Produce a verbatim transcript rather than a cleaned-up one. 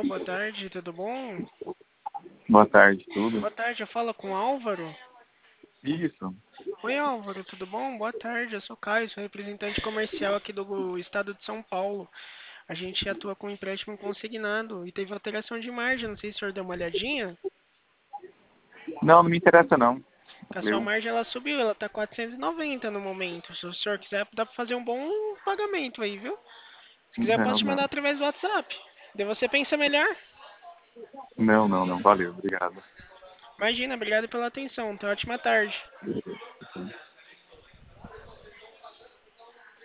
boa tarde, tudo bom? Boa tarde, tudo? Boa tarde, eu falo com o Álvaro. Isso. Oi, Álvaro, tudo bom? Boa tarde, eu sou Caio, sou representante comercial aqui do estado de São Paulo. A gente atua com empréstimo consignado e teve alteração de margem, não sei se o senhor deu uma olhadinha. Não, não me interessa não. A sua Valeu. margem ela subiu, ela tá quatrocentos e noventa no momento. Se o senhor quiser, dá para fazer um bom pagamento aí, viu? Se quiser, eu posso Não, te mandar não. através do WhatsApp. Daí você pensa melhor. Não, não, não. Valeu, obrigado. Imagina, obrigado pela atenção. Tenha uma ótima tarde.